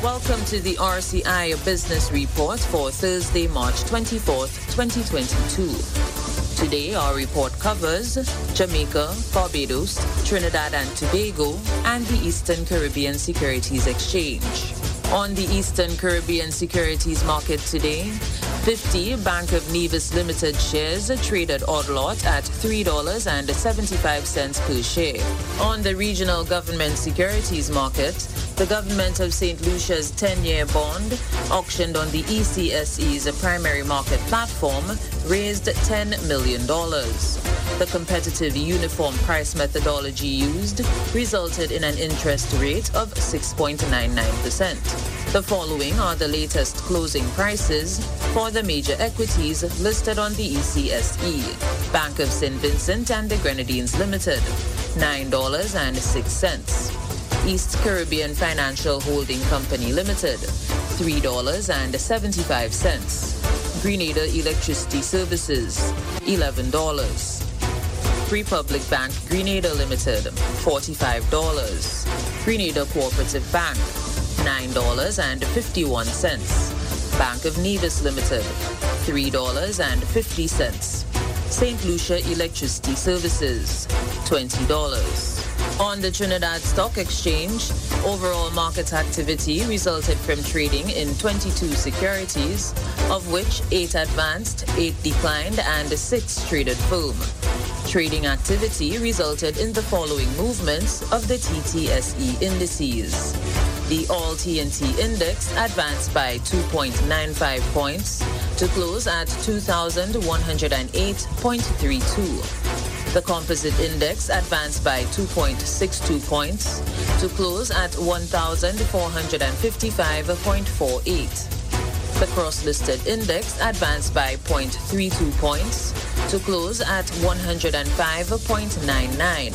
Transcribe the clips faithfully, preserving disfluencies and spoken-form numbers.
Welcome to the R C I Business Report for Thursday, March twenty-fourth, twenty twenty-two. Today, our report covers Jamaica, Barbados, Trinidad and Tobago, and the Eastern Caribbean Securities Exchange. On the Eastern Caribbean Securities Market today, fifty Bank of Nevis Limited shares traded odd lot at three dollars and seventy-five cents per share. On the Regional Government Securities Market, the Government of Saint Lucia's ten-year bond, auctioned on the E C S E's primary market platform, raised ten million dollars. The competitive uniform price methodology used resulted in an interest rate of six point nine nine percent. The following are the latest closing prices for the major equities listed on the E C S E. Bank of Saint Vincent and the Grenadines Limited, nine dollars and six cents. East Caribbean Financial Holding Company Limited, three dollars and seventy-five cents. Grenada Electricity Services, eleven dollars. Republic Bank Grenada Limited, forty-five dollars. Grenada Cooperative Bank, nine dollars and fifty-one cents. Bank of Nevis Limited, three dollars and fifty cents. Saint Lucia Electricity Services, twenty dollars. On the Trinidad Stock Exchange, overall market activity resulted from trading in twenty-two securities, of which eight advanced, eight declined, and six traded firm. Trading activity resulted in the following movements of the T T S E indices. The All T N T Index advanced by two point nine five points to close at two thousand one hundred eight point three two. The Composite Index advanced by two point six two points to close at one thousand four hundred fifty-five point four eight. The Cross-Listed Index advanced by zero point three two points to close at one hundred five point nine nine.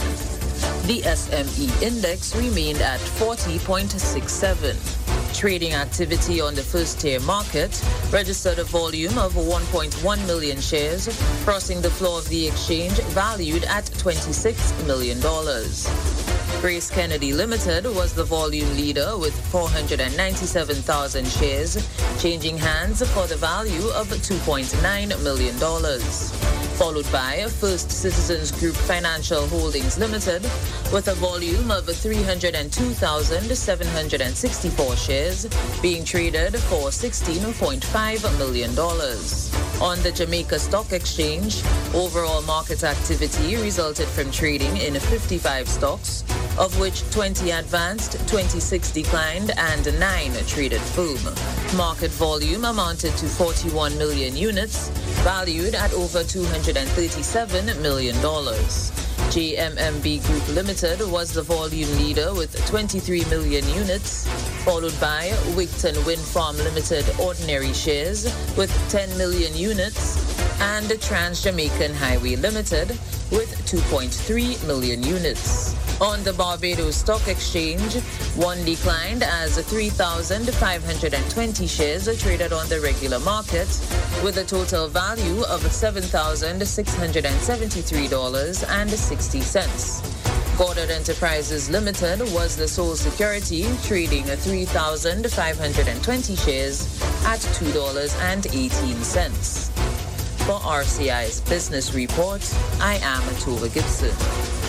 The S M E Index remained at forty point six seven. Trading activity on the first-tier market registered a volume of one point one million shares, crossing the floor of the exchange valued at twenty-six million dollars. Grace Kennedy Limited was the volume leader with four hundred ninety-seven thousand shares, changing hands for the value of two point nine million dollars. Followed by First Citizens Group Financial Holdings Limited with a volume of three hundred two thousand seven hundred sixty-four shares being traded for sixteen point five million dollars. On the Jamaica Stock Exchange, overall market activity resulted from trading in fifty-five stocks, of which twenty advanced, twenty-six declined, and nine traded firm. Market volume amounted to forty-one million units, valued at over two hundred thirty-seven million dollars. J M M B Group Limited was the volume leader with twenty-three million units, followed by Wigton Wind Farm Limited ordinary shares with ten million units, and Trans-Jamaican Highway Limited with two point three million units. On the Barbados Stock Exchange, one declined as three thousand five hundred twenty shares traded on the regular market with a total value of seven thousand six hundred seventy-three dollars and sixty cents. Goddard Enterprises Limited was the sole security, trading three thousand five hundred twenty shares at two dollars and eighteen cents. For R C I's Business Report, I am Tova Gibson.